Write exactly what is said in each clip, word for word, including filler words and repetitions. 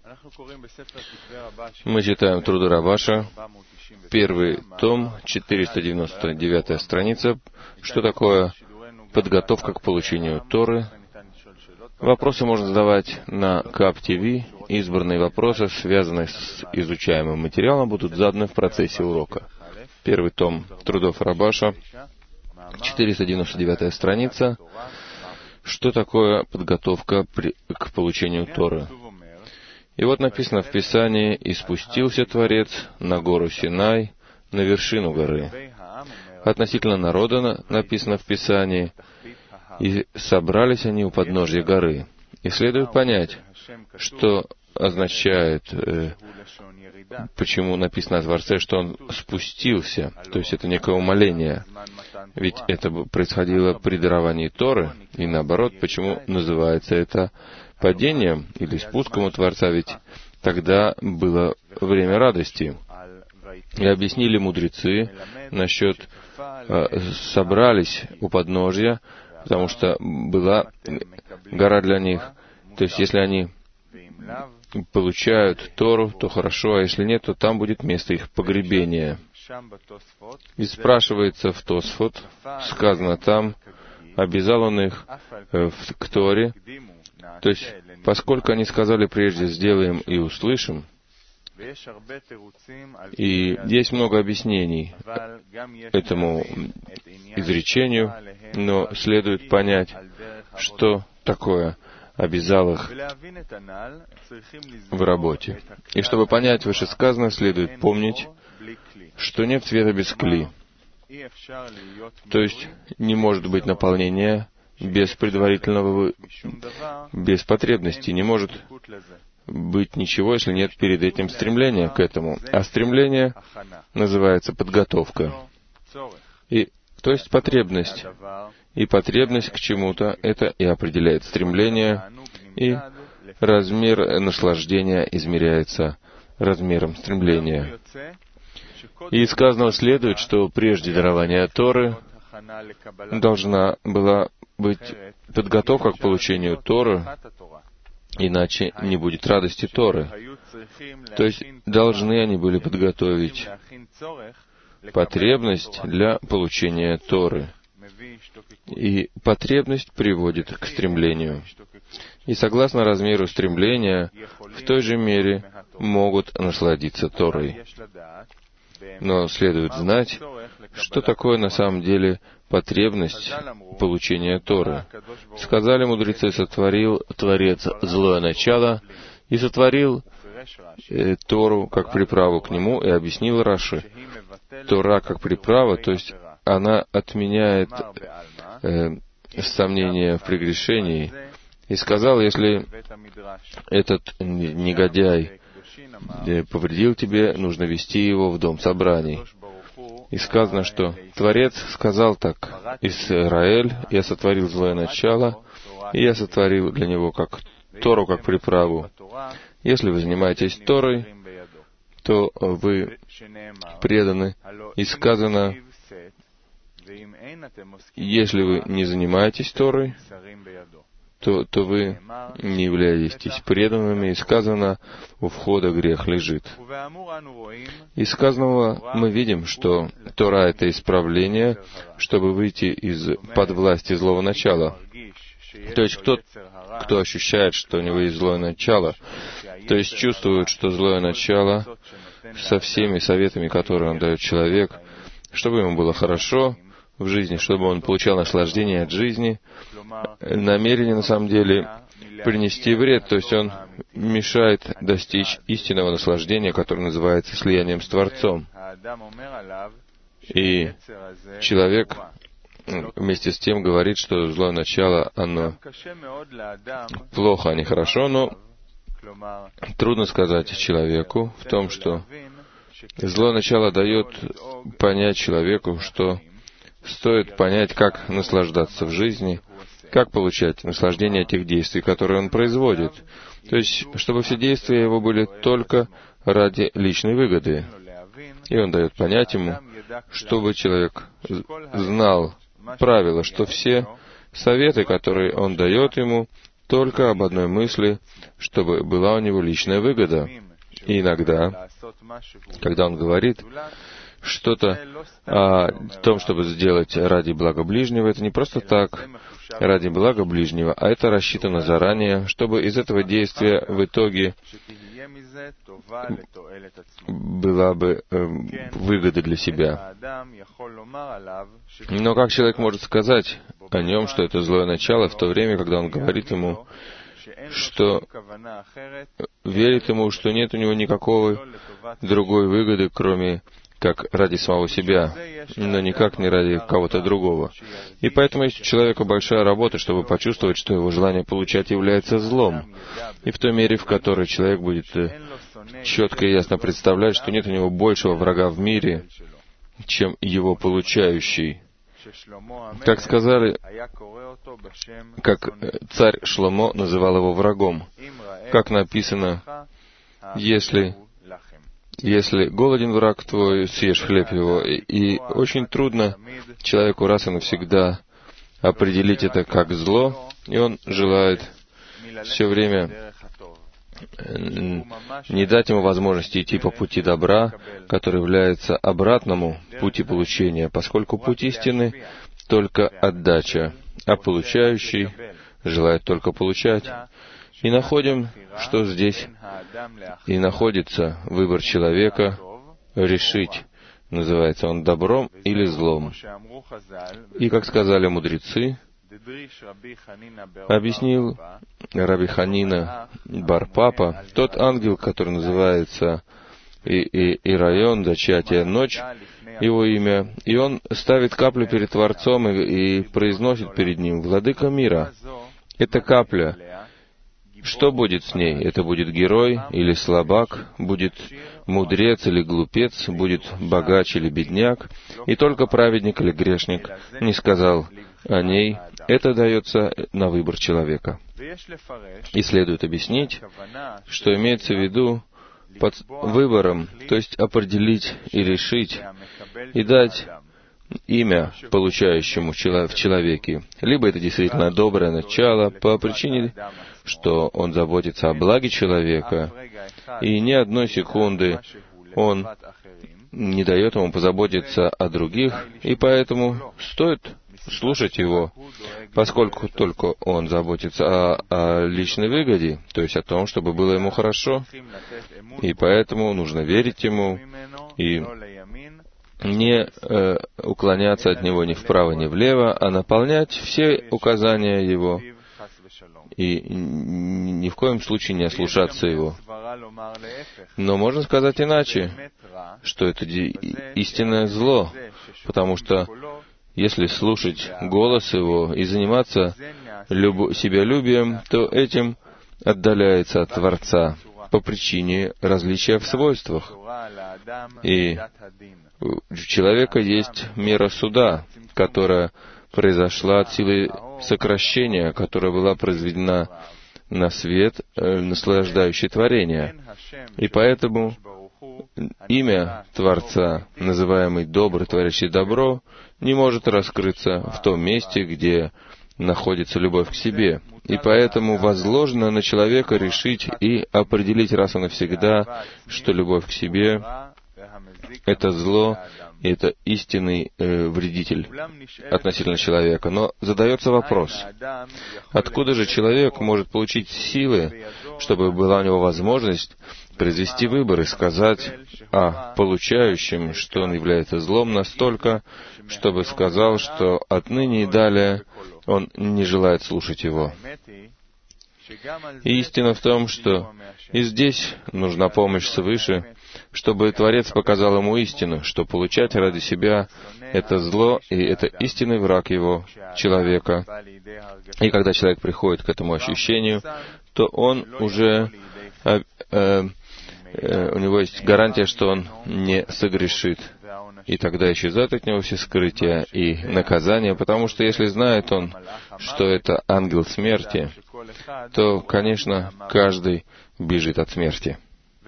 Мы читаем труды Рабаша, первый том, четыреста девяносто девятая страница. Что такое подготовка к получению Торы? Вопросы можно задавать на КАП-ТВ. Избранные вопросы, связанные с изучаемым материалом, будут заданы в процессе урока. Первый том трудов Рабаша, четыреста девяносто девятая страница. Что такое подготовка при, к получению Торы? И вот написано в Писании: «И спустился Творец на гору Синай, на вершину горы». Относительно народа написано в Писании: «И собрались они у подножья горы». И следует понять, что означает, э, почему написано о Творце, что Он спустился, то есть это некое умоление. Ведь это происходило при даровании Торы, и наоборот, почему называется это падением или спуском у Творца, ведь тогда было время радости. И объяснили мудрецы насчет э, собрались у подножья, потому что была гора для них. То есть, если они получают Тору, то хорошо, а если нет, то там будет место их погребения. И спрашивается в Тосфот, сказано там, обязал он их э, в, к Торе. То есть, поскольку они сказали прежде «сделаем и услышим», и есть много объяснений этому изречению, но следует понять, что такое обязал их в работе. И чтобы понять вышесказанное, следует помнить, что нет цвета без кли. То есть не может быть наполнения без предварительного, без потребности. Не может быть ничего, если нет перед этим стремления к этому. А стремление называется подготовка. И, то есть потребность. И потребность к чему-то — это и определяет стремление, и размер наслаждения измеряется размером стремления. И из сказанного следует, что прежде дарования Торы должна была быть подготовка к получению Торы, иначе не будет радости Торы. То есть должны они были подготовить потребность для получения Торы. И потребность приводит к стремлению. И согласно размеру стремления, в той же мере могут насладиться Торой. Но следует знать, что такое на самом деле потребность получения Торы. Сказали мудрецы: сотворил Творец злое начало и сотворил э, Тору как приправу к нему, и объяснил Раши. Тора как приправа, то есть она отменяет э, сомнения в прегрешении. И сказал: если этот негодяй повредил тебе, нужно вести его в дом собраний. И сказано, что Творец сказал так: «Израиль, я сотворил злое начало, и я сотворил для него как Тору, как приправу. Если вы занимаетесь Торой, то вы преданы». И сказано: «Если вы не занимаетесь Торой, то, то вы не являетесь преданными». И сказано: «У входа грех лежит». Из сказанного мы видим, что Тора — это исправление, чтобы выйти из-под власти злого начала. То есть кто, кто ощущает, что у него есть злое начало, то есть чувствует, что злое начало со всеми советами, которые он дает человек, чтобы ему было хорошо в жизни, чтобы он получал наслаждение от жизни, намерение на самом деле принести вред, то есть он мешает достичь истинного наслаждения, которое называется слиянием с Творцом. И человек вместе с тем говорит, что злое начало, оно плохо, а не хорошо, но трудно сказать человеку в том, что злое начало дает понять человеку, что стоит понять, как наслаждаться в жизни, как получать наслаждение тех действий, которые он производит. То есть, чтобы все действия его были только ради личной выгоды. И он дает понять ему, чтобы человек знал правило, что все советы, которые он дает ему, только об одной мысли, чтобы была у него личная выгода. И иногда, когда он говорит что-то о том, чтобы сделать ради блага ближнего, это не просто так, ради блага ближнего, а это рассчитано заранее, чтобы из этого действия в итоге была бы э, выгода для себя. Но как человек может сказать о нем, что это злое начало, в то время, когда он говорит ему, что верит ему, что нет у него никакой другой выгоды, кроме как ради самого себя, но никак не ради кого-то другого. И поэтому есть у человека большая работа, чтобы почувствовать, что его желание получать является злом. И в той мере, в которой человек будет четко и ясно представлять, что нет у него большего врага в мире, чем его получающий. Как сказали, как царь Шломо называл его врагом. Как написано, если, если голоден враг твой, съешь хлеб его. И, и очень трудно человеку раз и навсегда определить это как зло, и он желает все время не дать ему возможности идти по пути добра, который является обратному пути получения, поскольку путь истины — только отдача, а получающий желает только получать. И находим, что здесь и находится выбор человека решить, называется он добром или злом. И, как сказали мудрецы, объяснил Раби Ханина бар Папа, тот ангел, который называется и, и, и район, зачатие, ночь, его имя, и он ставит каплю перед Творцом и, и произносит перед ним: «Владыка мира». Эта капля, что будет с ней? Это будет герой или слабак, будет мудрец или глупец, будет богач или бедняк, и только праведник или грешник не сказал о ней. Это дается на выбор человека. И следует объяснить, что имеется в виду под выбором, то есть определить и решить, и дать имя получающему в человеке. Либо это действительно доброе начало по причине, что он заботится о благе человека, и ни одной секунды он не дает ему позаботиться о других, и поэтому стоит слушать его, поскольку только он заботится о, о личной выгоде, то есть о том, чтобы было ему хорошо, и поэтому нужно верить ему и не э, уклоняться от него ни вправо, ни влево, а наполнять все указания его и ни в коем случае не ослушаться его. Но можно сказать иначе, что это истинное зло, потому что если слушать голос его и заниматься люб... себялюбием, то этим отдаляется от Творца по причине различия в свойствах. И у человека есть мера суда, которая произошла от силы сокращения, которая была произведена на свет, э, наслаждающий творение. И поэтому имя Творца, называемый Добрый, творящий добро, не может раскрыться в том месте, где находится любовь к себе. И поэтому возложено на человека решить и определить раз и навсегда, что любовь к себе — это зло, и это истинный э, вредитель относительно человека. Но задается вопрос, откуда же человек может получить силы, чтобы была у него возможность произвести выбор и сказать о получающем, что он является злом, настолько, чтобы сказал, что отныне и далее он не желает слушать его. И истина в том, что и здесь нужна помощь свыше, чтобы Творец показал ему истину, что получать ради себя — это зло, и это истинный враг его, человека. И когда человек приходит к этому ощущению, то он уже, э, э, э, у него есть гарантия, что он не согрешит. И тогда исчезают от него все скрытия и наказания, потому что если знает он, что это ангел смерти, то, конечно, каждый бежит от смерти.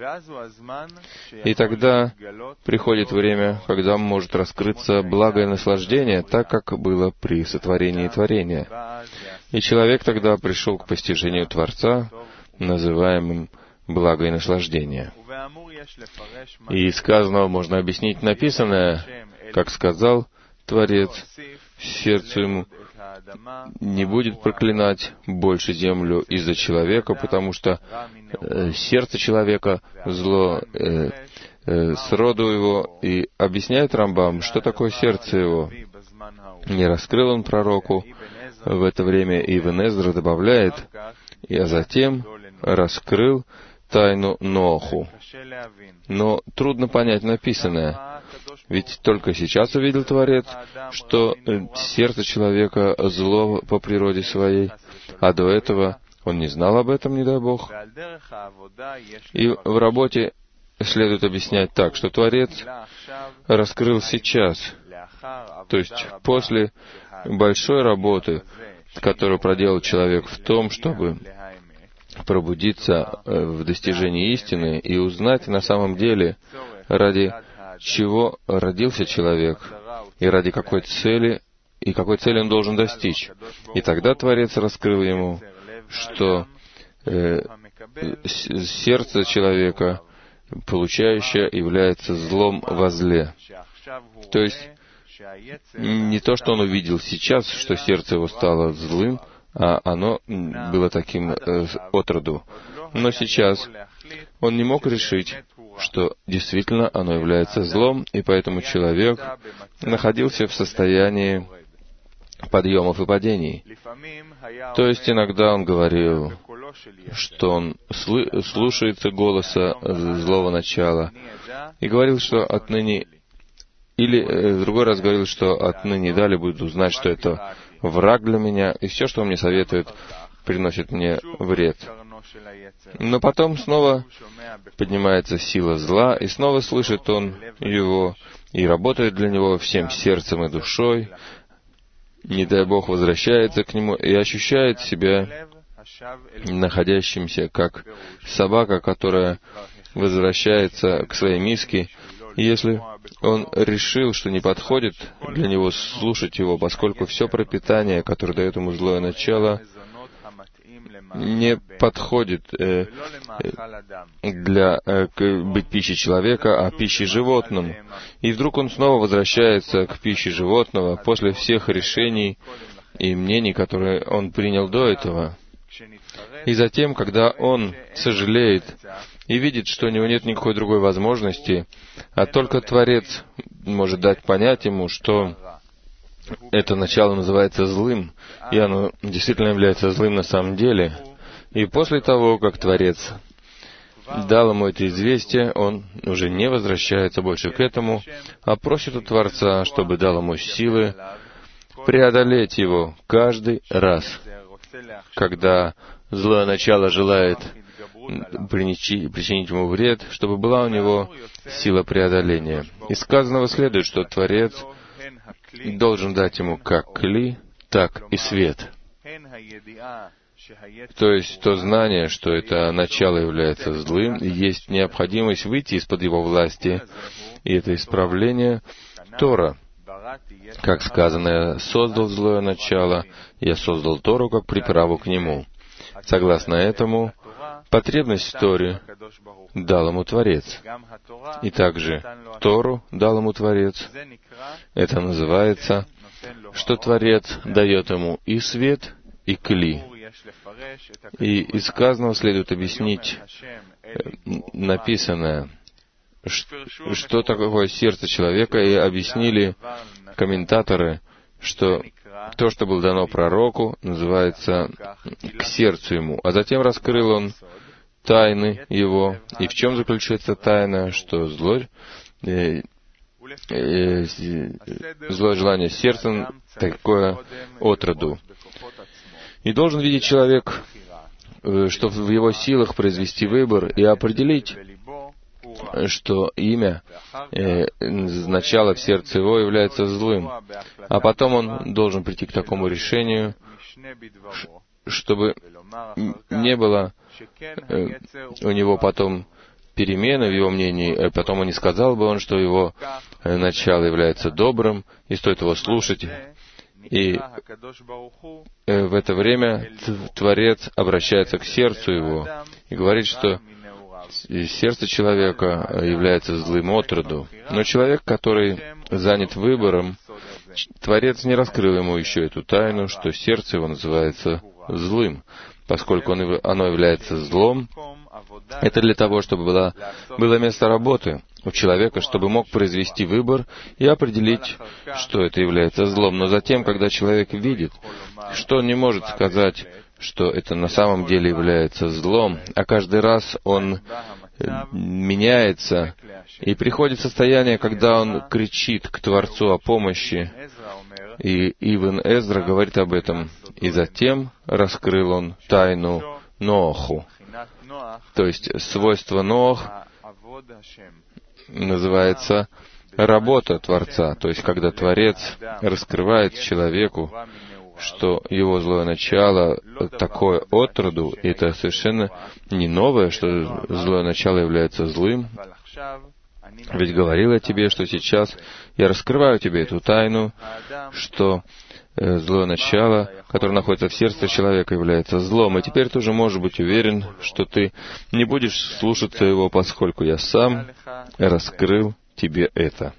И тогда приходит время, когда может раскрыться благое наслаждение, так как было при сотворении творения. И человек тогда пришел к постижению Творца, называемым благо и наслаждение. И из сказанного можно объяснить написанное, как сказал Творец, сердцу ему не будет проклинать больше землю из-за человека, потому что э, сердце человека зло, э, э, сроду его, и объясняет Рамбам, что такое сердце его. Не раскрыл он пророку в это время, и Ибн Эзра добавляет, а затем раскрыл тайну Ноаху. Но трудно понять написанное, ведь только сейчас увидел Творец, что сердце человека зло по природе своей, а до этого он не знал об этом, не дай Бог. И в работе следует объяснять так, что Творец раскрыл сейчас, то есть после большой работы, которую проделал человек в том, чтобы пробудиться в достижении истины и узнать на самом деле, ради чего родился человек, и ради какой цели, и какой цели он должен достичь. И тогда Творец раскрыл ему, что э, сердце человека, получающее, является злом во зле. То есть, не то, что он увидел сейчас, что сердце его стало злым, а оно было таким э, отроду. Но сейчас он не мог решить, что действительно оно является злом, и поэтому человек находился в состоянии подъемов и падений. То есть иногда он говорил, что он слы- слушается голоса злого начала, и говорил, что отныне, или э, в другой раз говорил, что отныне далее будет узнать, что это враг для меня, и все, что он мне советует, приносит мне вред. Но потом снова поднимается сила зла, и снова слышит он его, и работает для него всем сердцем и душой, не дай Бог возвращается к нему и ощущает себя находящимся как собака, которая возвращается к своей миске. И если он решил, что не подходит для него слушать его, поскольку все пропитание, которое дает ему злое начало, не подходит э, для э, к, быть пищей человека, а пищей животным. И вдруг он снова возвращается к пище животного после всех решений и мнений, которые он принял до этого. И затем, когда он сожалеет и видит, что у него нет никакой другой возможности, а только Творец может дать понять ему, что это начало называется злым, и оно действительно является злым на самом деле. И после того, как Творец дал ему это известие, он уже не возвращается больше к этому, а просит у Творца, чтобы дал ему силы преодолеть его каждый раз, когда злое начало желает причинить ему вред, чтобы была у него сила преодоления. Из сказанного следует, что Творец должен дать ему как кли, так и свет. То есть то знание, что это начало является злым, и есть необходимость выйти из-под его власти, и это исправление Тора. Как сказано, «Я создал злое начало, я создал Тору как приправу к нему». Согласно этому, потребность в Торе дал ему Творец. И также Тору дал ему Творец. Это называется, что Творец дает ему и свет, и кли. И из сказанного следует объяснить написанное, что такое сердце человека, и объяснили комментаторы, что то, что было дано пророку, называется к сердцу ему. А затем раскрыл он тайны его. И в чем заключается тайна? Что злое, э, э, злое желание сердца такое отроду. И должен видеть человек, что в его силах произвести выбор и определить, что имя, э, начало в сердце его является злым. А потом он должен прийти к такому решению, чтобы не было э, у него потом перемены в его мнении, потом он не сказал бы он, что его начало является добрым, и стоит его слушать. И в это время Творец обращается к сердцу его и говорит, что сердце человека является злым отроду. Но человек, который занят выбором, Творец не раскрыл ему еще эту тайну, что сердце его называется злым. Поскольку оно является злом, это для того, чтобы было, было место работы у человека, чтобы мог произвести выбор и определить, что это является злом. Но затем, когда человек видит, что он не может сказать, что это на самом деле является злом, а каждый раз он меняется, и приходит состояние, когда он кричит к Творцу о помощи, и Ибн Эзра говорит об этом, и затем раскрыл он тайну Ноаху. То есть свойство Ноах называется работа Творца, то есть когда Творец раскрывает человеку, что его злое начало такое отроду, и это совершенно не новое, что злое начало является злым. Ведь говорил я тебе, что сейчас я раскрываю тебе эту тайну, что э, злое начало, которое находится в сердце человека, является злом. И теперь ты уже можешь быть уверен, что ты не будешь слушаться его, поскольку я сам раскрыл тебе это.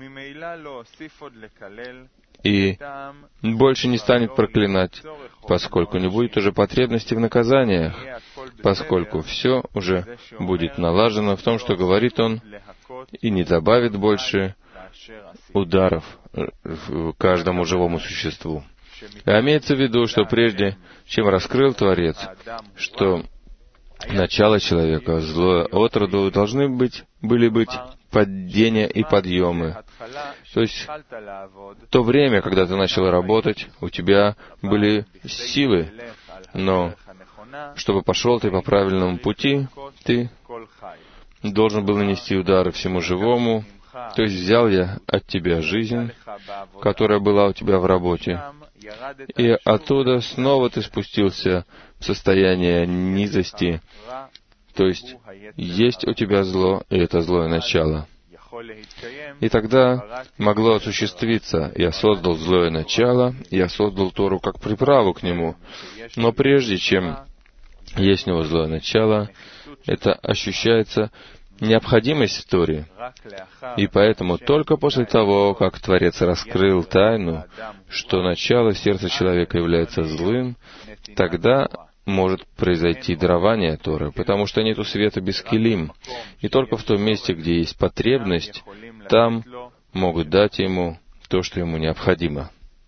И больше не станет проклинать, поскольку не будет уже потребности в наказаниях, поскольку все уже будет налажено в том, что говорит он, и не добавит больше ударов каждому живому существу. А имеется в виду, что прежде чем раскрыл Творец, что начало человека, злое отроду, должны быть, были быть падения и подъемы. То есть, то время, когда ты начал работать, у тебя были силы, но чтобы пошел ты по правильному пути, ты должен был нанести удары всему живому. То есть взял я от тебя жизнь, которая была у тебя в работе, и оттуда снова ты спустился в состояние низости. То есть есть у тебя зло, и это злое начало. И тогда могло осуществиться: я создал злое начало, я создал Тору как приправу к нему. Но прежде чем есть у него злое начало, это ощущается необходимость в Торе. И поэтому только после того, как Творец раскрыл тайну, что начало сердца человека является злым, тогда может произойти дарование Торы, потому что нету света без килим. И только в том месте, где есть потребность, там могут дать ему то, что ему необходимо.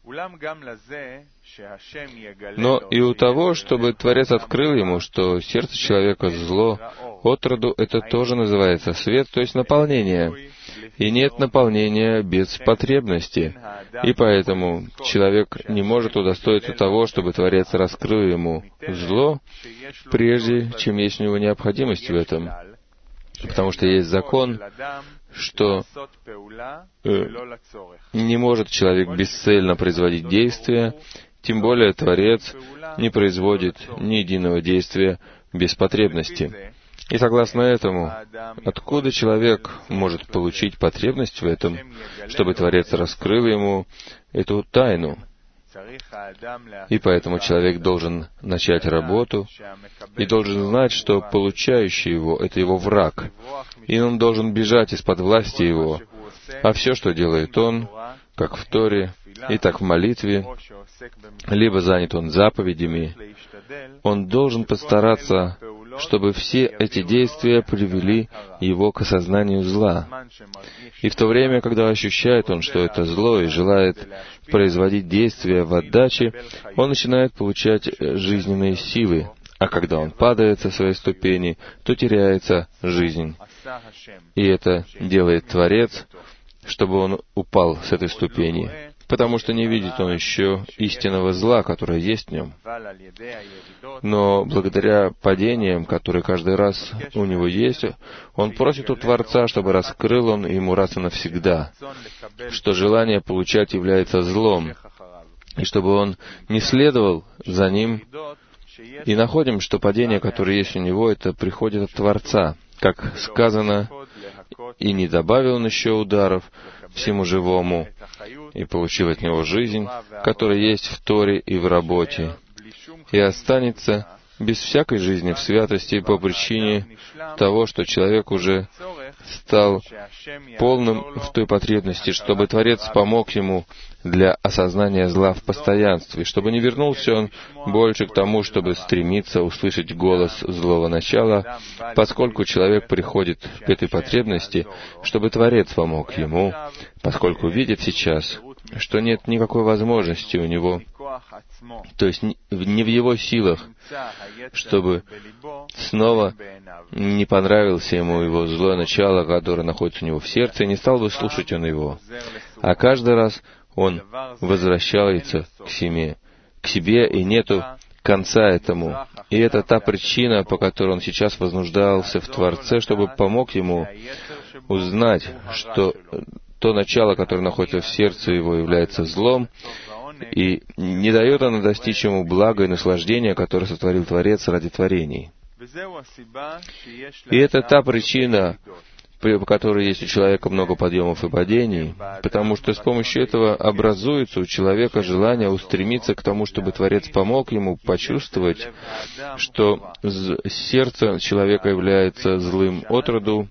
Но и у того, чтобы Творец открыл ему, что сердце человека зло, отроду, это тоже называется свет, то есть наполнение. И нет наполнения без потребности. И поэтому человек не может удостоиться того, чтобы Творец раскрыл ему зло, прежде чем есть у него необходимость в этом. Потому что есть закон, что э, не может человек бесцельно производить действия, тем более Творец не производит ни единого действия без потребности. И согласно этому, откуда человек может получить потребность в этом, чтобы Творец раскрыл ему эту тайну? И поэтому человек должен начать работу и должен знать, что получающий его — это его враг, и он должен бежать из-под власти его. А все, что делает он, как в Торе, и так в молитве, либо занят он заповедями, он должен постараться, чтобы все эти действия привели его к осознанию зла. И в то время, когда ощущает он, что это зло, и желает производить действия в отдаче, он начинает получать жизненные силы. А когда он падает со своей ступени, то теряется жизнь. И это делает Творец, чтобы он упал с этой ступени, потому что не видит он еще истинного зла, которое есть в нем. Но благодаря падениям, которые каждый раз у него есть, он просит у Творца, чтобы раскрыл он ему раз и навсегда, что желание получать является злом, и чтобы он не следовал за ним. И находим, что падение, которое есть у него, это приходит от Творца. Как сказано, и не добавил он еще ударов всему живому, и получил от него жизнь, которая есть в Торе и в работе, и останется без всякой жизни в святости по причине того, что человек уже стал полным в той потребности, чтобы Творец помог ему для осознания зла в постоянстве, чтобы не вернулся он больше к тому, чтобы стремиться услышать голос злого начала, поскольку человек приходит к этой потребности, чтобы Творец помог ему, поскольку видит сейчас, что нет никакой возможности у него, то есть не в его силах, чтобы снова не понравился ему его злое начало, которое находится у него в сердце, и не стал бы слушать он его. А каждый раз он возвращается к себе, к себе, и нету конца этому. И это та причина, по которой он сейчас вознуждался в Творце, чтобы помог ему узнать, что то начало, которое находится в сердце его, является злом, и не дает оно достичь ему блага и наслаждения, которое сотворил Творец ради творений. И это та причина, по которой есть у человека много подъемов и падений, потому что с помощью этого образуется у человека желание устремиться к тому, чтобы Творец помог ему почувствовать, что сердце человека является злым отроду,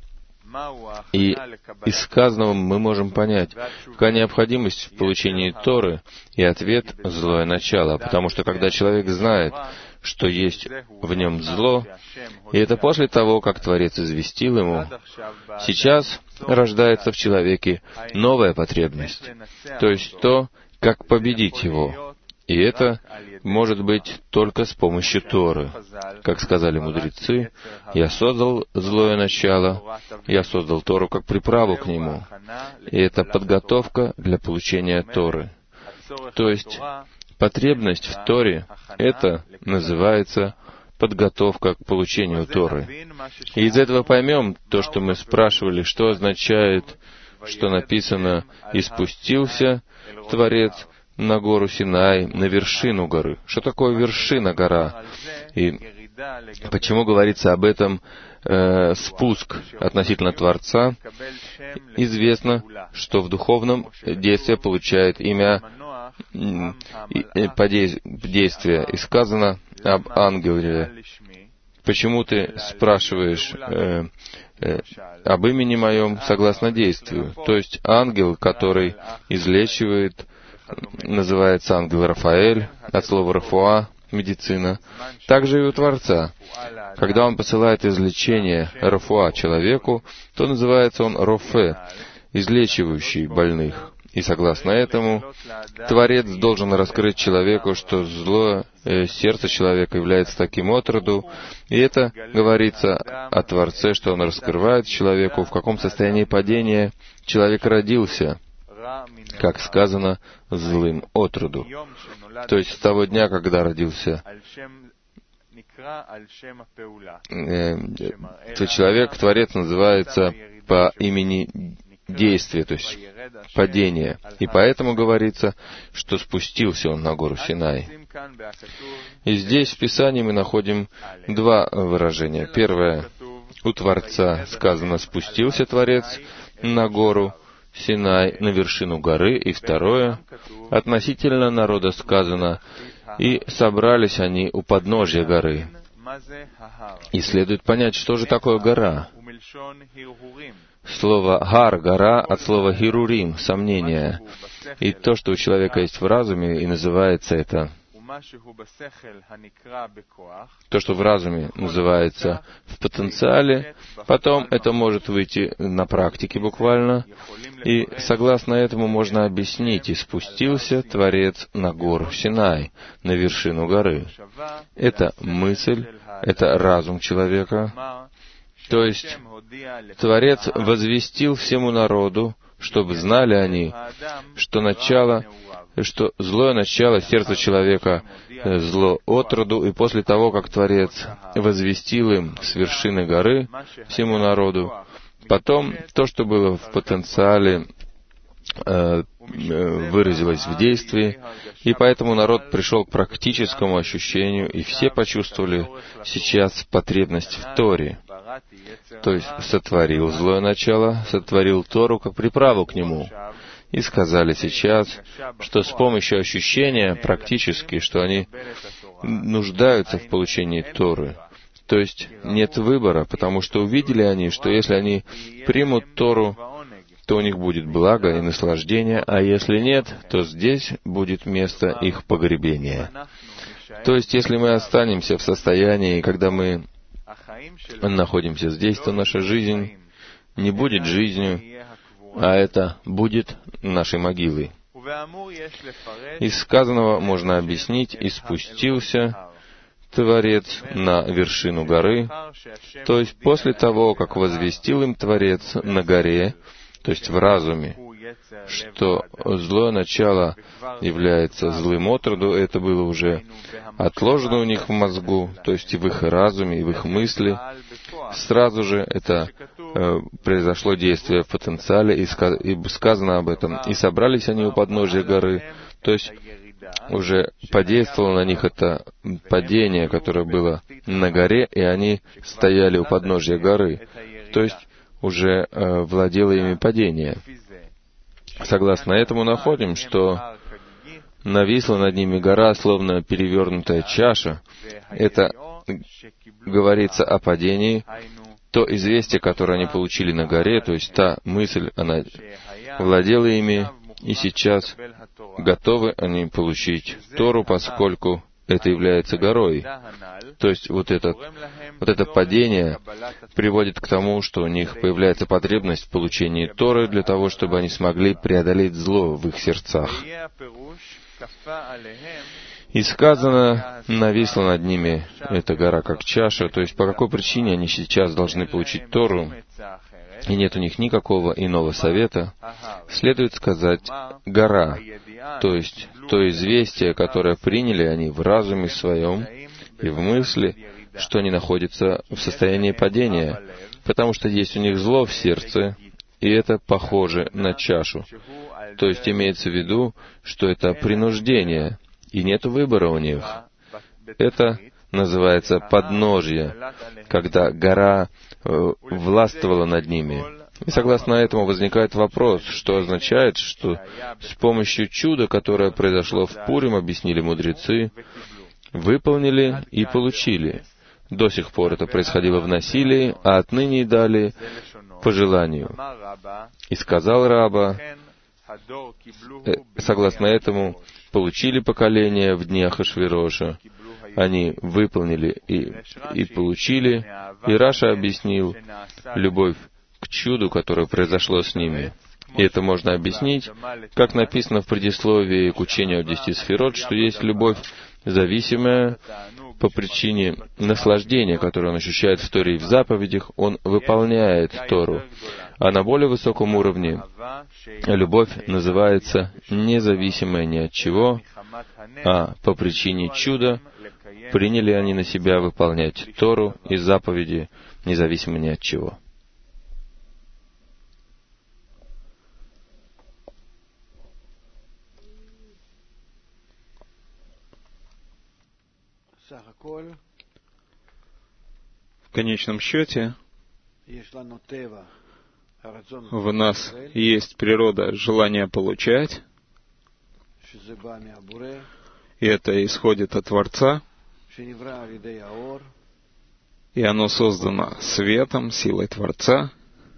и из сказанного мы можем понять, какая необходимость в получении Торы и ответ — злое начало, потому что когда человек знает, что есть в нем зло, и это после того, как Творец известил ему, сейчас рождается в человеке новая потребность, то есть то, как победить его. И это может быть только с помощью Торы. Как сказали мудрецы, «Я создал злое начало, я создал Тору как приправу к нему». И это подготовка для получения Торы. То есть потребность в Торе — это называется подготовка к получению Торы. И из этого поймем то, что мы спрашивали, что означает, что написано «И спустился Творец на гору Синай, на вершину горы». Что такое вершина гора? И почему говорится об этом э, спуск относительно Творца? Известно, что в духовном действие получает имя э, действия, и сказано об ангеле. Почему ты спрашиваешь э, э, об имени моем согласно действию? То есть ангел, который излечивает, называется ангел Рафаэль, от слова «рафуа», медицина. Также и у Творца. Когда Он посылает излечение рафуа человеку, то называется Он рофе, излечивающий больных. И согласно этому, Творец должен раскрыть человеку, что злое э, сердце человека является таким отроду, и это говорится о Творце, что Он раскрывает человеку, в каком состоянии падения человек родился, как сказано, злым отроду. То есть с того дня, когда родился э, то человек, Творец называется по имени действия, то есть падения. И поэтому говорится, что спустился он на гору Синай. И здесь в Писании мы находим два выражения. Первое, у Творца сказано «спустился Творец на гору Синай, на вершину горы», и второе, относительно народа сказано «и собрались они у подножья горы». И следует понять, что же такое гора. Слово «гар», «гора» от слова «хирурим», «сомнение». И то, что у человека есть в разуме, и называется это, то, что в разуме называется в потенциале, потом это может выйти на практике буквально, и согласно этому можно объяснить: «И спустился Творец на гору Синай, на вершину горы». Это мысль, это разум человека. То есть Творец возвестил всему народу, чтобы знали они, что начало, что злое начало сердца человека зло отроду, и после того, как Творец возвестил им с вершины горы всему народу, потом то, что было в потенциале, выразилось в действии, и поэтому народ пришел к практическому ощущению, и все почувствовали сейчас потребность в Торе. то есть сотворил злое начало, сотворил Тору как приправу к нему. И сказали сейчас, что с помощью ощущения практически, что они нуждаются в получении Торы. То есть нет выбора, потому что увидели они, что если они примут Тору, то у них будет благо и наслаждение, а если нет, то здесь будет место их погребения. То есть, если мы останемся в состоянии, когда мы находимся здесь, то наша жизнь не будет жизнью, а это будет нашей могилой. Из сказанного можно объяснить: «И спустился Творец на вершину горы», то есть после того, как возвестил им Творец на горе, то есть в разуме, что злое начало является злым отроду, это было уже отложено у них в мозгу, то есть и в их разуме, и в их мысли. Сразу же это э, произошло действие в потенциале, и, сказ, и сказано об этом. И собрались они у подножия горы, то есть уже подействовало на них это падение, которое было на горе, и они стояли у подножия горы, то есть уже э, владело ими падение. Согласно этому находим, что нависла над ними гора, словно перевернутая чаша. Это говорится о падении. То известие, которое они получили на горе, то есть та мысль, она владела ими, и сейчас готовы они получить Тору, поскольку это является горой. То есть вот, этот, вот это падение приводит к тому, что у них появляется потребность в получении Торы для того, чтобы они смогли преодолеть зло в их сердцах. И сказано, нависла над ними эта гора как чаша, то есть по какой причине они сейчас должны получить Тору, и нет у них никакого иного совета, следует сказать гора, то есть то известие, которое приняли они в разуме своем и в мысли, что они находятся в состоянии падения, потому что есть у них зло в сердце, и это похоже на чашу. То есть имеется в виду, что это принуждение, и нет выбора у них. Это называется подножье, когда гора э, властвовала над ними. И согласно этому возникает вопрос, что означает, что с помощью чуда, которое произошло в Пурим, объяснили мудрецы, выполнили и получили. До сих пор это происходило в насилии, а отныне и далее по желанию. И сказал Раба, э, согласно этому, получили поколение в дни Ахашвироша, они выполнили и, и получили, и Раша объяснил любовь к чуду, которое произошло с ними. И это можно объяснить, как написано в предисловии к учению о десяти сферот, что есть любовь зависимая по причине наслаждения, которое он ощущает в Торе и в заповедях, он выполняет Тору. А на более высоком уровне любовь называется независимая ни от чего, а по причине чуда приняли они на себя выполнять Тору и заповеди, независимо ни от чего. В конечном счете, в нас есть природа желания получать, и это исходит от Творца, и оно создано светом, силой Творца,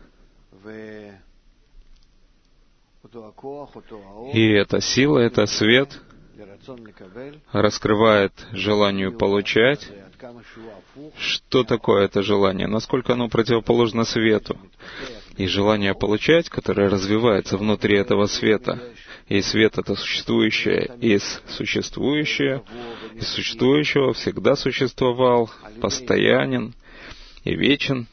и эта сила, это свет раскрывает желанию получать. Что такое это желание? Насколько оно противоположно свету? И желание получать, которое развивается внутри этого света. И свет — это существующее из существующее, из существующего всегда существовал, постоянен и вечен.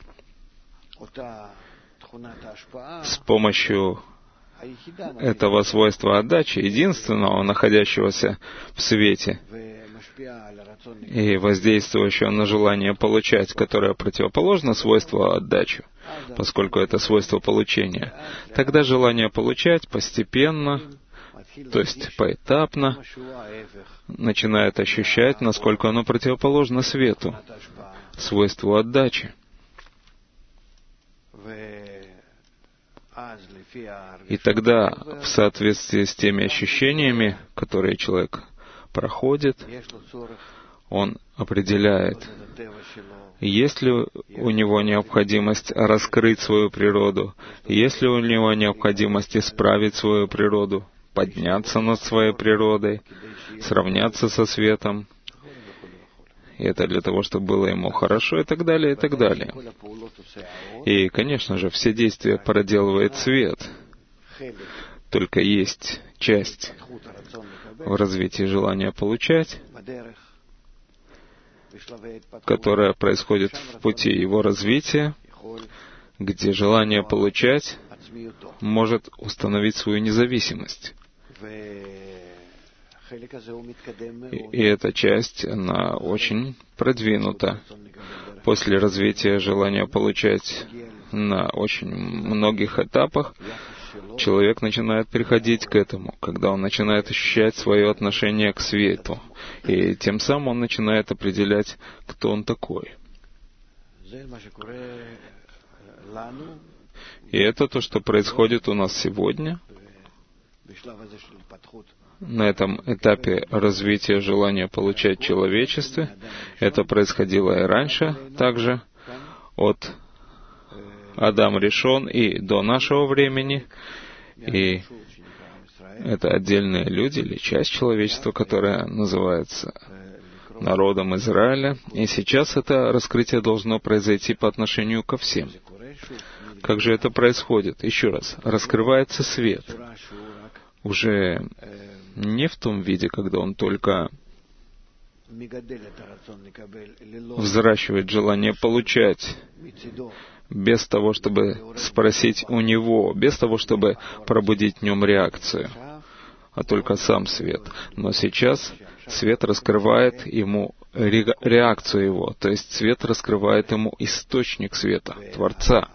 С помощью этого свойства отдачи, единственного, находящегося в свете и воздействующего на желание получать, которое противоположно свойству отдачи, поскольку это свойство получения, тогда желание получать постепенно, то есть поэтапно, начинает ощущать, насколько оно противоположно свету, свойству отдачи. И тогда, в соответствии с теми ощущениями, которые человек проходит, он определяет, есть ли у него необходимость раскрыть свою природу, есть ли у него необходимость исправить свою природу, подняться над своей природой, сравняться со светом. И это для того, чтобы было ему хорошо, и так далее, и так далее. И, конечно же, все действия проделывает свет. Только есть часть в развитии желания получать, которая происходит в пути его развития, где желание получать может установить свою независимость. И эта часть, она очень продвинута. После развития желания получать на очень многих этапах, человек начинает приходить к этому, когда он начинает ощущать свое отношение к свету. И тем самым он начинает определять, кто он такой. И это то, что происходит у нас сегодня, на этом этапе развития желания получать в человечестве. Это происходило и раньше также, от Адам Ришон и до нашего времени. И это отдельные люди или часть человечества, которая называется народом Израиля. И сейчас это раскрытие должно произойти по отношению ко всем. Как же это происходит? Еще раз, раскрывается свет. Уже не в том виде, когда он только взращивает желание получать, без того, чтобы спросить у него, без того, чтобы пробудить в нем реакцию, а только сам свет. Но сейчас свет раскрывает ему реакцию его, то есть свет раскрывает ему источник света, Творца.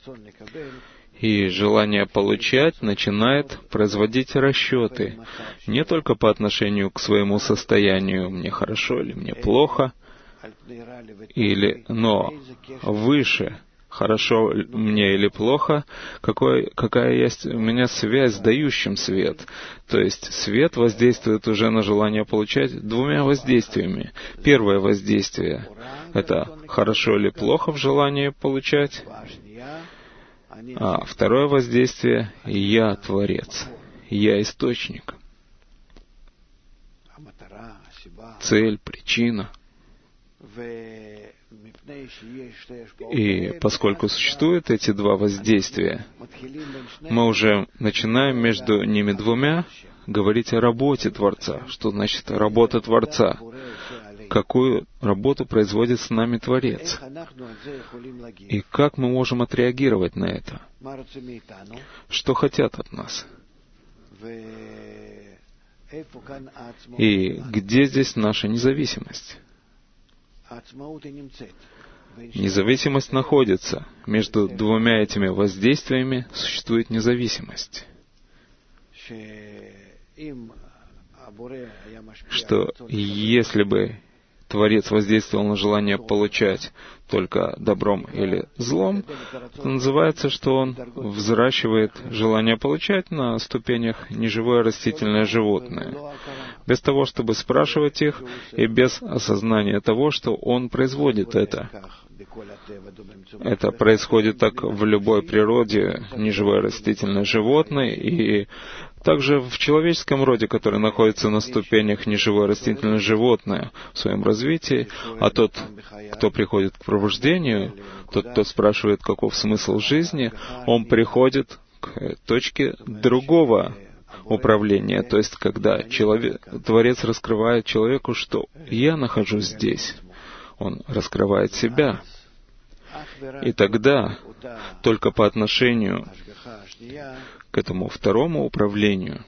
И желание получать начинает производить расчеты не только по отношению к своему состоянию, мне хорошо или мне плохо, или, но выше, хорошо мне или плохо, какой, какая есть у меня связь с дающим свет. То есть свет воздействует уже на желание получать двумя воздействиями. Первое воздействие — это хорошо или плохо в желании получать. А второе воздействие — я Творец, я Источник. Цель, причина. И поскольку существуют эти два воздействия, мы уже начинаем между ними двумя говорить о работе Творца. Что значит работа Творца? Какую работу производит с нами Творец? И как мы можем отреагировать на это? Что хотят от нас? И где здесь наша независимость? Независимость находится. Между двумя этими воздействиями существует независимость. Что если бы Творец воздействовал на желание получать только добром или злом, то называется, что он взращивает желание получать на ступенях неживое растительное животное, без того, чтобы спрашивать их, и без осознания того, что он производит это. Это происходит так в любой природе, неживое растительное животное, и также в человеческом роде, который находится на ступенях неживое растительное животное в своем развитии, а тот, кто приходит к пробуждению, тот, кто спрашивает, каков смысл жизни, он приходит к точке другого управления, то есть когда человек, Творец раскрывает человеку, что «я нахожусь здесь», он раскрывает себя. И тогда, только по отношению к этому второму управлению,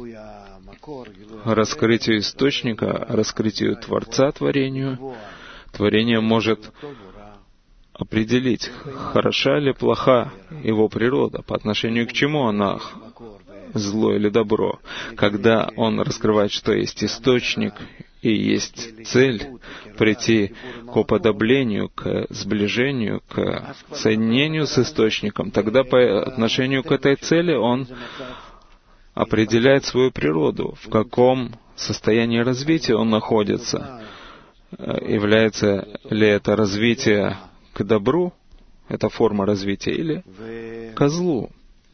раскрытию источника, раскрытию Творца творению, творение может определить, хороша или плоха его природа, по отношению к чему она, зло или добро. Когда он раскрывает, что есть источник и есть цель прийти к уподоблению, к сближению, к соединению с Источником, тогда по отношению к этой цели он определяет свою природу, в каком состоянии развития он находится. Является ли это развитие к добру, это форма развития, или ко злу.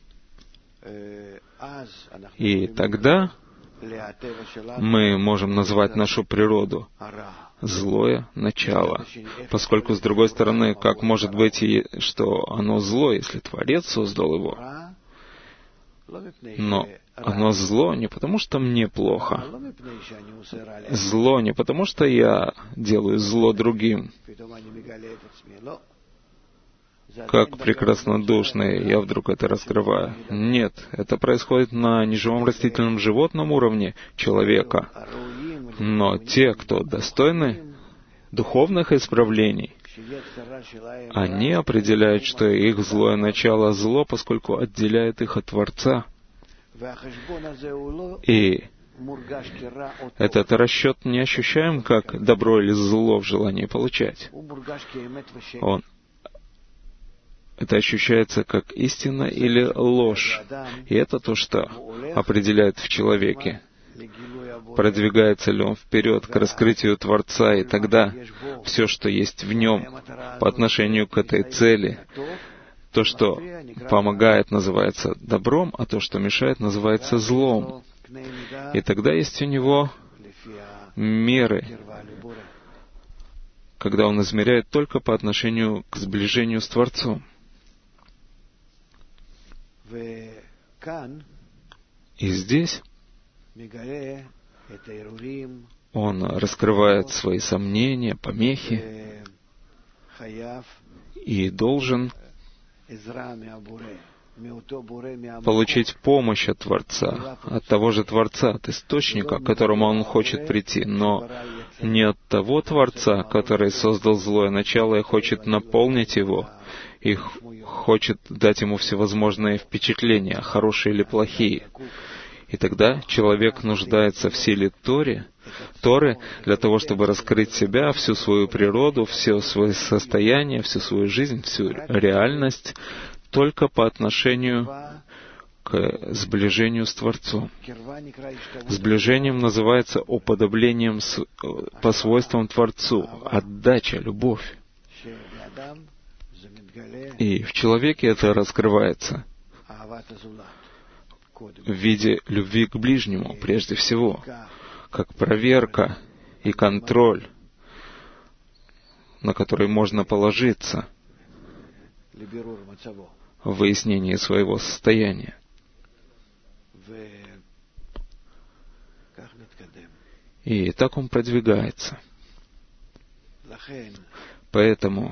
И тогда мы можем назвать нашу природу злое начало. Поскольку, с другой стороны, как может быть, и что оно зло, если Творец создал его? Но оно зло не потому, что мне плохо. Зло не потому, что я делаю зло другим. Как прекраснодушный, я вдруг это раскрываю. Нет, это происходит на неживом растительном животном уровне человека. Но те, кто достойны духовных исправлений, они определяют, что их злое начало зло, поскольку отделяет их от Творца. И этот расчет не ощущаем как добро или зло в желании получать. Он Это ощущается как истина или ложь. И это то, что определяет в человеке, продвигается ли он вперед к раскрытию Творца, и тогда все, что есть в нем по отношению к этой цели, то, что помогает, называется добром, а то, что мешает, называется злом. И тогда есть у него меры, когда он измеряет только по отношению к сближению с Творцом. И здесь он раскрывает свои сомнения, помехи, и должен получить помощь от Творца, от того же Творца, от Источника, к которому он хочет прийти, но не от того Творца, который создал злое начало и хочет наполнить его, и хочет дать ему всевозможные впечатления, хорошие или плохие. И тогда человек нуждается в силе Торе, Торы для того, чтобы раскрыть себя, всю свою природу, все свои состояния, всю свою жизнь, всю реальность, только по отношению к сближению с Творцом. Сближением называется уподоблением с, по свойствам Творцу, отдача, любовь. И в человеке это раскрывается в виде любви к ближнему, прежде всего, как проверка и контроль, на который можно положиться в выяснении своего состояния. И так он продвигается. Поэтому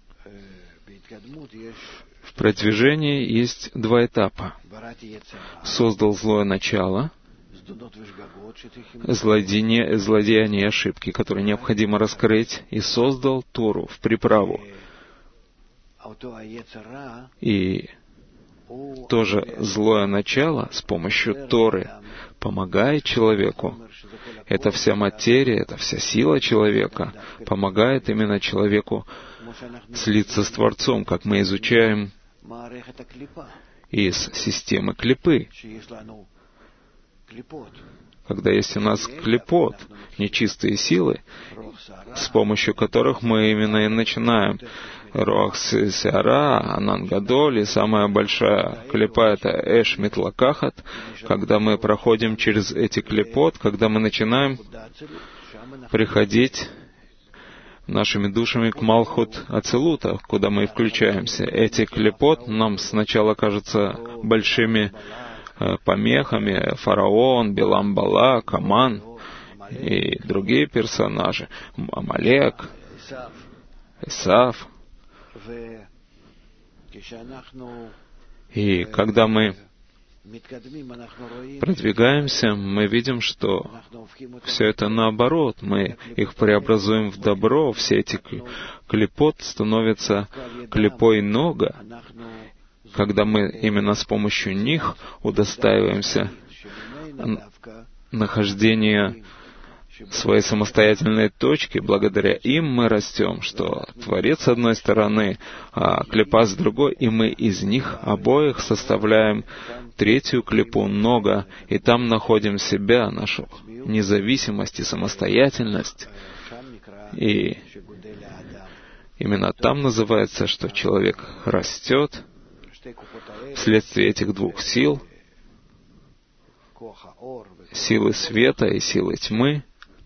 в продвижении есть два этапа. Создал злое начало, злодеяния, злодеяния и ошибки, которые необходимо раскрыть, и создал Тору в приправу. И тоже злое начало с помощью Торы помогает человеку. Это вся материя, это вся сила человека помогает именно человеку слиться с Творцом, как мы изучаем из системы клипы. Когда есть у нас клипот, нечистые силы, с помощью которых мы именно и начинаем. Руах Сеара, Анан Гадоль, и самая большая клипа — это Эш Митлакахат. Когда мы проходим через эти клипот, когда мы начинаем приходить нашими душами к Малхут Ацилута, куда мы включаемся. Эти клипот нам сначала кажутся большими помехами. Фараон, Билам Балак, Аман и другие персонажи. Амалек, Исав. И когда мы продвигаемся, мы видим, что все это наоборот. Мы их преобразуем в добро. Все эти клипот становятся клипой нога, когда мы именно с помощью них удостаиваемся нахождения свои самостоятельные точки, благодаря им мы растем, что Творец с одной стороны, а клипа с другой, и мы из них обоих составляем третью клипу Нога, и там находим себя, нашу независимость и самостоятельность. И именно там называется, что человек растет вследствие этих двух сил, силы света и силы тьмы,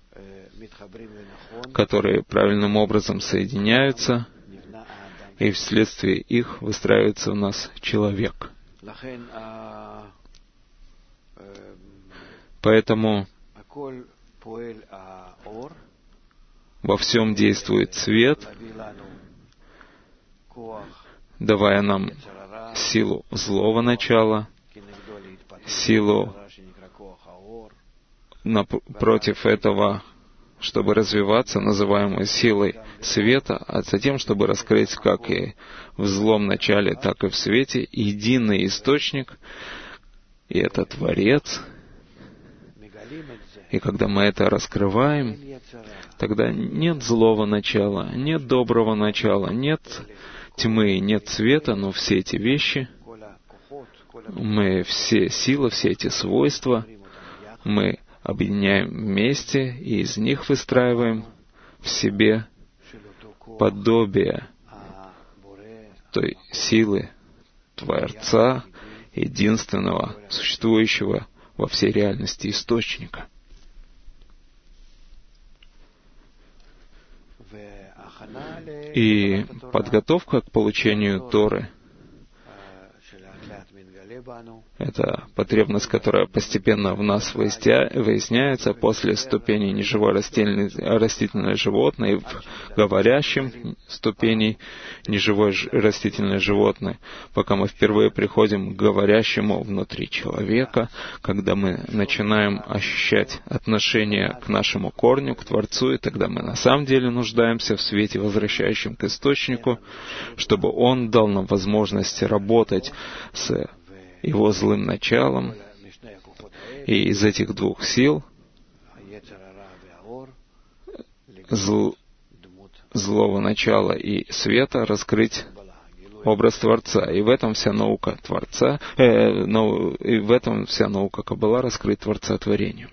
которые правильным образом соединяются, и вследствие их выстраивается у нас человек. Поэтому во всем действует свет, давая нам силу злого начала, силу напротив этого, чтобы развиваться, называемую силой света, а затем, чтобы раскрыть как и в злом начале, так и в свете единый источник, и это Творец. И когда мы это раскрываем, тогда нет злого начала, нет доброго начала, нет тьмы, нет света, но все эти вещи, мы все силы, все эти свойства, мы объединяем вместе и из них выстраиваем в себе подобие той силы Творца, единственного, существующего во всей реальности источника. И подготовка к получению Торы — это потребность, которая постепенно в нас выясняется после ступени неживой растительное животное и в говорящем ступени неживое растительное животное, пока мы впервые приходим к говорящему внутри человека, когда мы начинаем ощущать отношение к нашему корню, к Творцу, и тогда мы на самом деле нуждаемся в свете, возвращающем к источнику, чтобы Он дал нам возможность работать с его злым началом, и из этих двух сил, зл, злого начала и света, раскрыть образ Творца. И в этом вся наука Творца, э, но, и в этом вся наука Каббала — раскрыть Творца творению.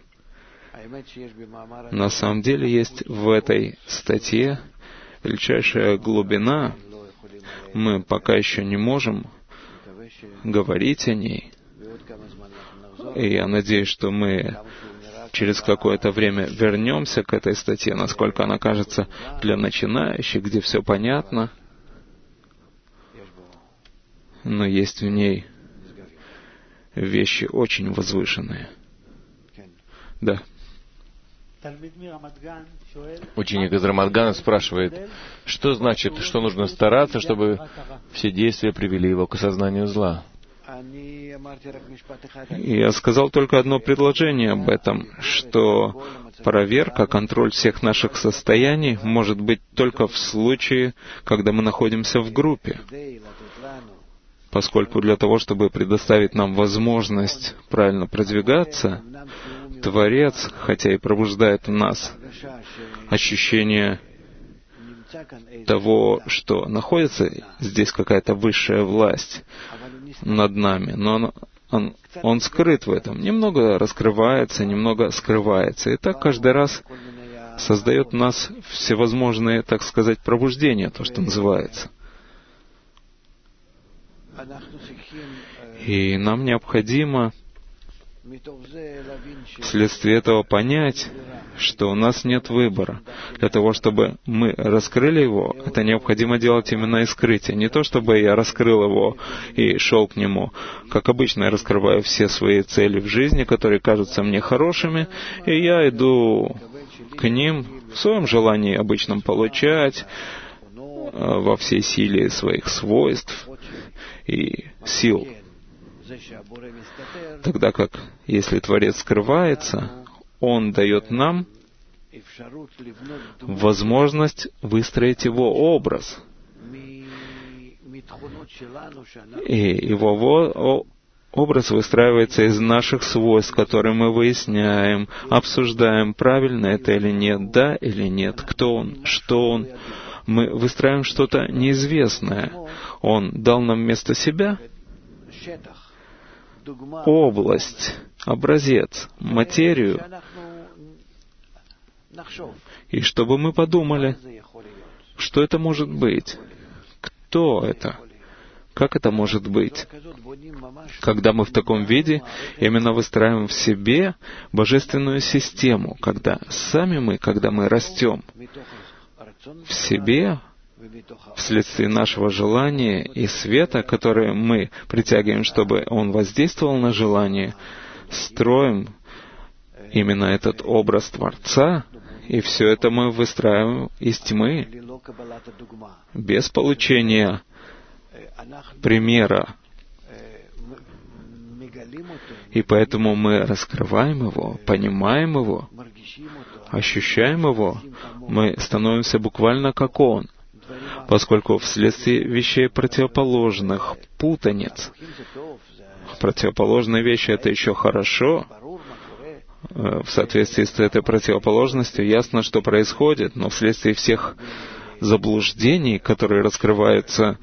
На самом деле есть в этой статье величайшая глубина. Мы пока еще не можем говорить о ней. И я надеюсь, что мы через какое-то время вернемся к этой статье, насколько она кажется для начинающих, где все понятно, но есть в ней вещи очень возвышенные. Да. Ученик из Рамадгана спрашивает, что значит, что нужно стараться, чтобы все действия привели его к осознанию зла? Я сказал только одно предложение об этом, что проверка, контроль всех наших состояний может быть только в случае, когда мы находимся в группе. Поскольку для того, чтобы предоставить нам возможность правильно продвигаться, Творец, хотя и пробуждает в нас ощущение того, что находится здесь какая-то высшая власть над нами, но он, он, он скрыт в этом, немного раскрывается, немного скрывается. И так каждый раз создает в нас всевозможные, так сказать, пробуждения, то, что называется. И нам необходимо вследствие этого понять, что у нас нет выбора. Для того, чтобы мы раскрыли его, это необходимо делать именно из скрытия. Не то, чтобы я раскрыл его и шел к нему. Как обычно, я раскрываю все свои цели в жизни, которые кажутся мне хорошими, и я иду к ним в своем желании обычном получать, во всей силе своих свойств и сил. Тогда как, если Творец скрывается, Он дает нам возможность выстроить Его образ. И Его образ выстраивается из наших свойств, которые мы выясняем, обсуждаем, правильно это или нет, да или нет, кто он, что он. Мы выстраиваем что-то неизвестное. Он дал нам вместо себя область, образец, материю. И чтобы мы подумали, что это может быть, кто это, как это может быть. Когда мы в таком виде именно выстраиваем в себе божественную систему, когда сами мы, когда мы растем в себе, вследствие нашего желания и света, который мы притягиваем, чтобы он воздействовал на желание, строим именно этот образ Творца, и все это мы выстраиваем из тьмы, без получения примера. И поэтому мы раскрываем его, понимаем его, ощущаем его, мы становимся буквально как он, поскольку вследствие вещей противоположных, путаниц, противоположные вещи — это еще хорошо, в соответствии с этой противоположностью ясно, что происходит, но вследствие всех заблуждений, которые раскрываются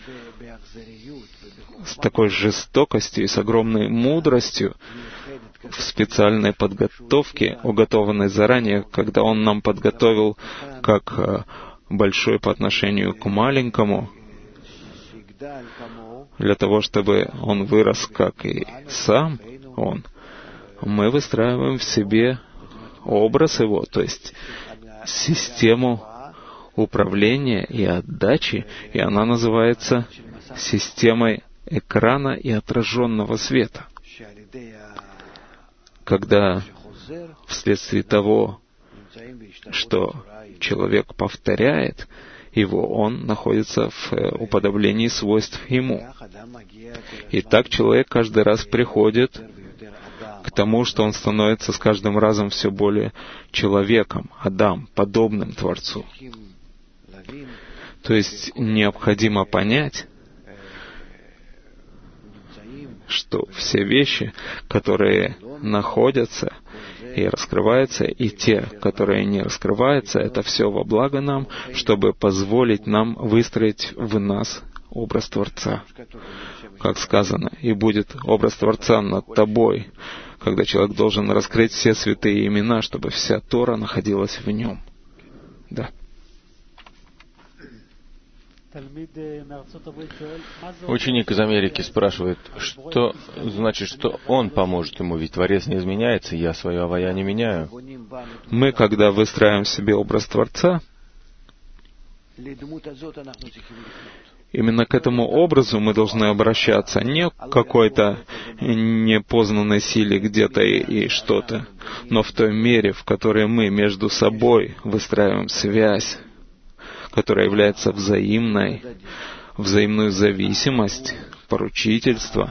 с такой жестокостью и с огромной мудростью, в специальной подготовке, уготованной заранее, когда Он нам подготовил как большой по отношению к маленькому, для того, чтобы он вырос, как и сам Он, мы выстраиваем в себе образ Его, то есть систему управления и отдачи, и она называется системой экрана и отраженного света. Когда вследствие того, что человек повторяет его, он находится в уподоблении свойств ему. И так человек каждый раз приходит к тому, что он становится с каждым разом все более человеком, Адам, подобным Творцу. То есть необходимо понять, что все вещи, которые находятся и раскрываются, и те, которые не раскрываются, это все во благо нам, чтобы позволить нам выстроить в нас образ Творца. Как сказано, и будет образ Творца над тобой, когда человек должен раскрыть все святые имена, чтобы вся Тора находилась в нем. Да. Ученик из Америки спрашивает, что значит, что он поможет ему, ведь Творец не изменяется, я свое авая не меняю. Мы, когда выстраиваем в себе образ Творца, именно к этому образу мы должны обращаться, не к какой-то непознанной силе где-то и, и что-то, но в той мере, в которой мы между собой выстраиваем связь, которая является взаимной, взаимную зависимость, поручительство,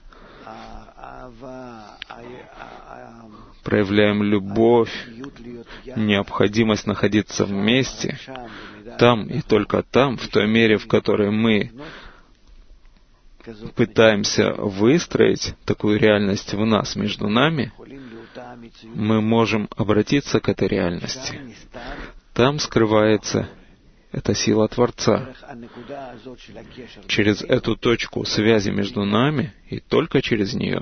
проявляем любовь, необходимость находиться вместе, там и только там, в той мере, в которой мы пытаемся выстроить такую реальность в нас, между нами, мы можем обратиться к этой реальности. Там скрывается эта сила Творца. Через эту точку связи между нами, и только через нее,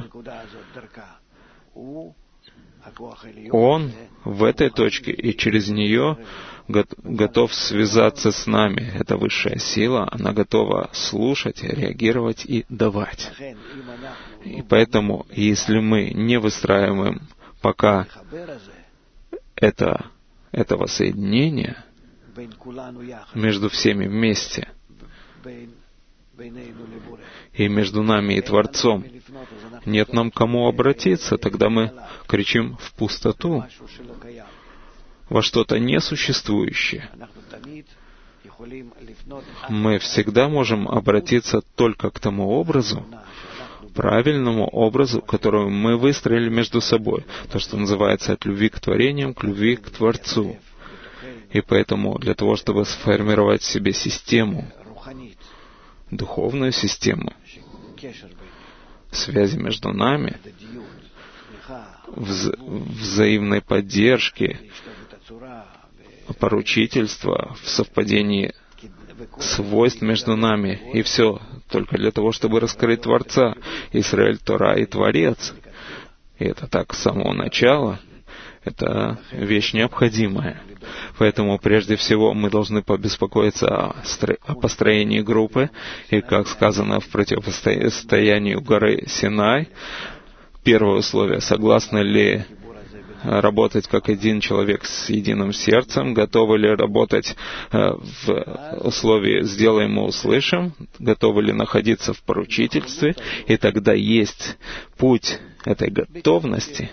Он в этой точке и через нее готов связаться с нами. Это высшая сила, она готова слушать, реагировать и давать. И поэтому, если мы не выстраиваем пока это, этого соединения между всеми вместе, и между нами и Творцом, нет нам кому обратиться, тогда мы кричим в пустоту, во что-то несуществующее. Мы всегда можем обратиться только к тому образу, правильному образу, который мы выстроили между собой, то, что называется от любви к творениям, к любви к Творцу. И поэтому для того, чтобы сформировать в себе систему, духовную систему, связи между нами, вза- взаимной поддержки, поручительства, в совпадении свойств между нами, и все только для того, чтобы раскрыть Творца. Исраэль, Тора и Творец. И это так с самого начала. Это вещь необходимая. Поэтому прежде всего мы должны побеспокоиться о, стро... о построении группы. И, как сказано в противостоянии у горы Синай, первое условие: согласны ли работать как один человек с единым сердцем, готовы ли работать в условии «сделаем, мы услышим», готовы ли находиться в поручительстве, и тогда есть путь этой готовности.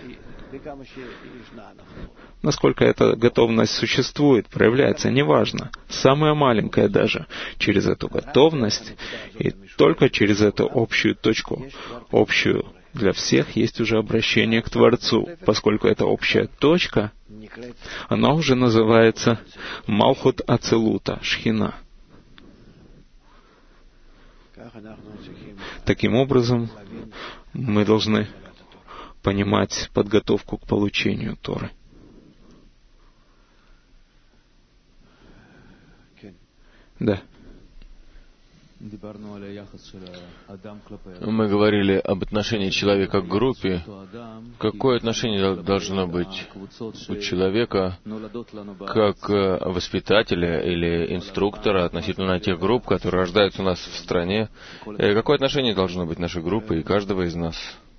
Насколько эта готовность существует, проявляется, неважно. Самая маленькая даже. Через эту готовность и только через эту общую точку, общую для всех, есть уже обращение к Творцу, поскольку эта общая точка, она уже называется Малхут Ацелута, Шхина. Таким образом, мы должны понимать подготовку к получению Торы. Да. Мы говорили об отношении человека к группе. Какое отношение должно быть у человека как воспитателя или инструктора относительно тех групп, которые рождаются у нас в стране? И какое отношение должно быть нашей группы и каждого из нас?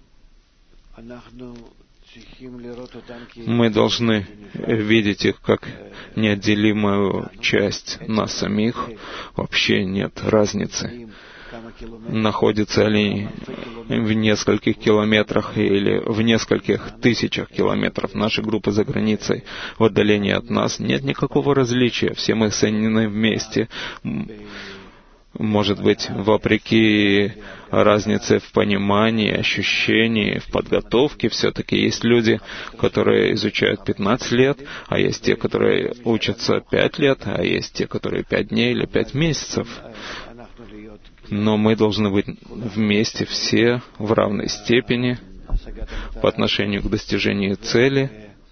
Мы должны видеть их как неотделимую часть нас самих. Вообще нет разницы, находятся ли в нескольких километрах или в нескольких тысячах километров нашей группы за границей, в отдалении от нас. Нет никакого различия. Все мы соединены вместе. Может быть, вопреки разнице в понимании, ощущении, в подготовке, все-таки есть люди, которые изучают пятнадцать лет, а есть те, которые учатся пять лет, а есть те, которые пять дней или пять месяцев. Но мы должны быть вместе все в равной степени по отношению к достижению цели.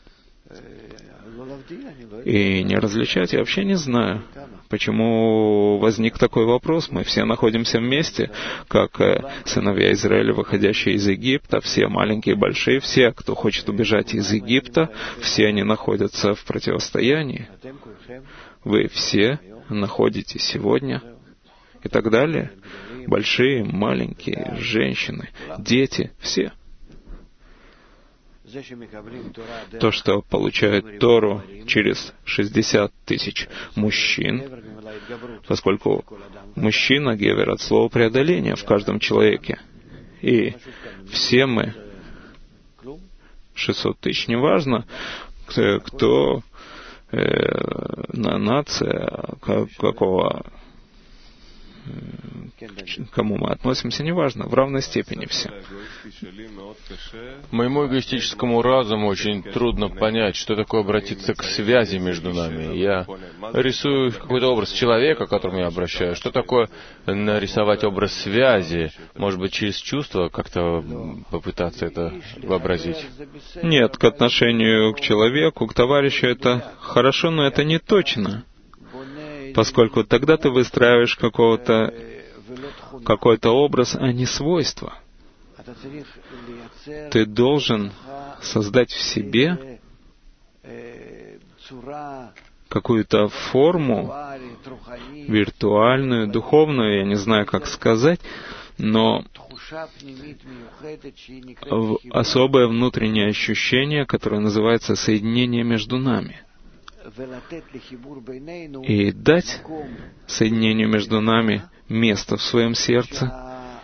И не различать я вообще не знаю. Почему возник такой вопрос? Мы все находимся вместе, как сыновья Израиля, выходящие из Египта, все маленькие и большие, все, кто хочет убежать из Египта, все они находятся в противостоянии. Вы все находитесь сегодня и так далее. Большие, маленькие, женщины, дети, все. То, что получает Тору через шестьдесят тысяч мужчин, поскольку мужчина, гевер, от слова преодоления в каждом человеке. И все мы, шестьсот тысяч, неважно, кто, кто э, нация, как, какого, к кому мы относимся, неважно, в равной степени все. Моему эгоистическому разуму очень трудно понять, что такое обратиться к связи между нами. Я рисую какой-то образ человека, к которому я обращаюсь. Что такое нарисовать образ связи? Может быть, через чувства как-то попытаться это вообразить? Нет, к отношению к человеку, к товарищу это хорошо, но это не точно. Поскольку тогда ты выстраиваешь какого-то, какой-то образ, а не свойства. Ты должен создать в себе какую-то форму виртуальную, духовную, я не знаю, как сказать, но особое внутреннее ощущение, которое называется соединение между нами. И дать соединению между нами место в своем сердце,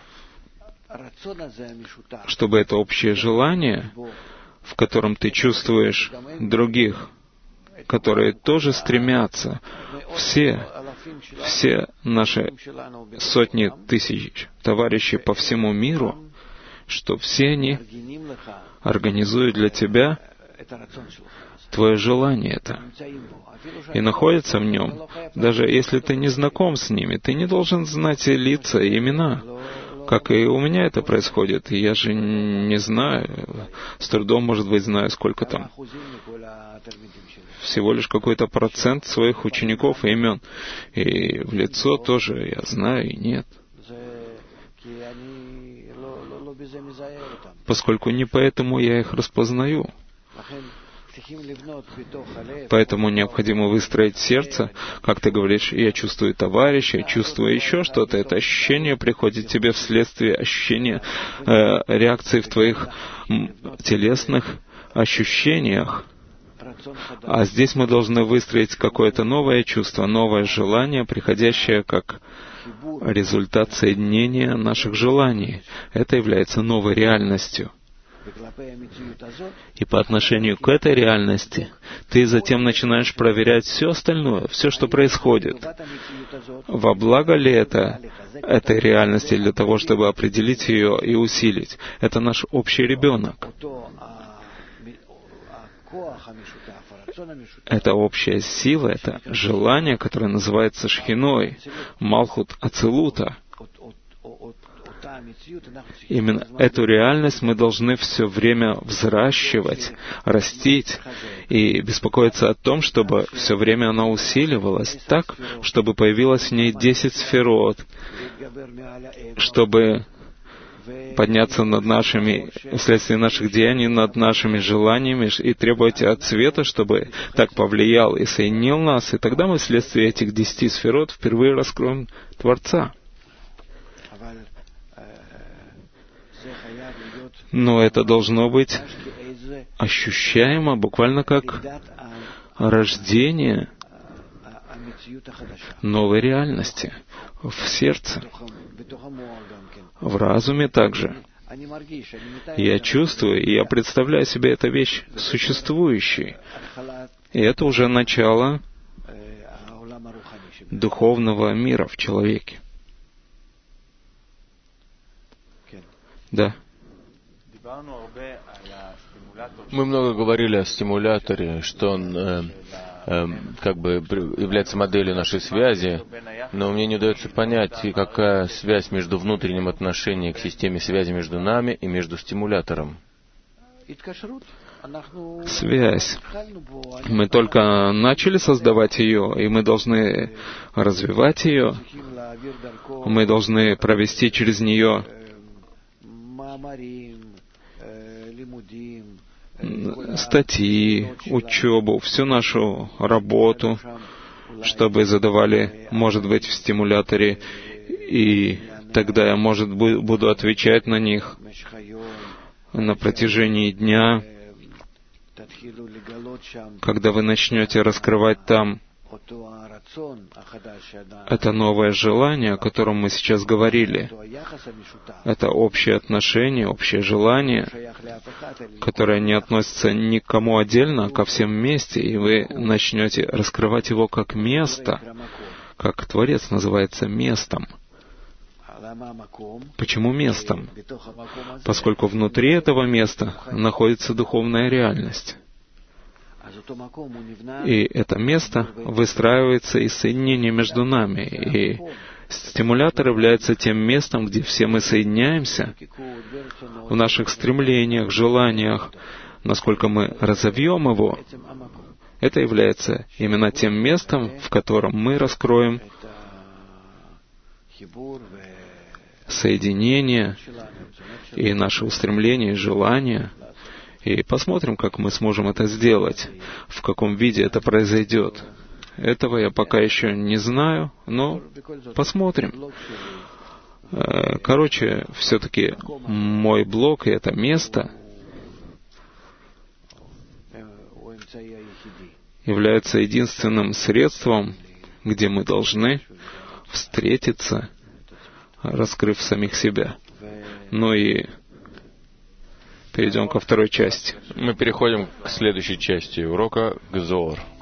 чтобы это общее желание, в котором ты чувствуешь других, которые тоже стремятся, все, все наши сотни тысяч товарищей по всему миру, что все они организуют для тебя твое желание это, и находится в нем. Даже если ты не знаком с ними, ты не должен знать лица и имена, как и у меня это происходит. И я же не знаю, с трудом, может быть, знаю, сколько там. Всего лишь какой-то процент своих учеников и имен. И в лицо тоже я знаю и нет. Поскольку не поэтому я их распознаю. Поэтому необходимо выстроить сердце, как ты говоришь, я чувствую товарища, я чувствую еще что-то. Это ощущение приходит тебе вследствие ощущения э, реакции в твоих телесных ощущениях. А здесь мы должны выстроить какое-то новое чувство, новое желание, приходящее как результат соединения наших желаний. Это является новой реальностью. И по отношению к этой реальности ты затем начинаешь проверять все остальное, все, что происходит. Во благо ли это этой реальности для того, чтобы определить ее и усилить? Это наш общий ребенок. Это общая сила, это желание, которое называется шхиной, Малхут Ацилута. Именно эту реальность мы должны все время взращивать, растить и беспокоиться о том, чтобы все время она усиливалась так, чтобы появилось в ней десять сферот, чтобы подняться над нашими, вследствие наших деяний, над нашими желаниями и требовать от света, чтобы так повлиял и соединил нас, и тогда мы вследствие этих десяти сферот впервые раскроем Творца. Но это должно быть ощущаемо, буквально как рождение новой реальности в сердце, в разуме также. Я чувствую, и я представляю себе эту вещь существующей. И это уже начало духовного мира в человеке. Да. Мы много говорили о стимуляторе, что он э, э, как бы является моделью нашей связи, но мне не удается понять, какая связь между внутренним отношением к системе связи между нами и между стимулятором. Связь. Мы только начали создавать ее, и мы должны развивать ее. Мы должны провести через нее статьи, учебу, всю нашу работу, чтобы задавали, может быть, в стимуляторе, и тогда я, может, буду отвечать на них на протяжении дня, когда вы начнете раскрывать там это новое желание, о котором мы сейчас говорили. Это общее отношение, общее желание, которое не относится ни к кому отдельно, а ко всем вместе, и вы начнете раскрывать его как место, как Творец называется местом. Почему местом? Поскольку внутри этого места находится духовная реальность. И это место выстраивается из соединения между нами. И стимулятор является тем местом, где все мы соединяемся в наших стремлениях, желаниях. Насколько мы разовьем его, это является именно тем местом, в котором мы раскроем соединение и наши устремления и желания. И посмотрим, как мы сможем это сделать, в каком виде это произойдет. Этого я пока еще не знаю, но посмотрим. Короче, все-таки мой блог и это место является единственным средством, где мы должны встретиться, раскрыв самих себя. Ну и перейдем ко второй части. Мы переходим к следующей части урока, к Зоар.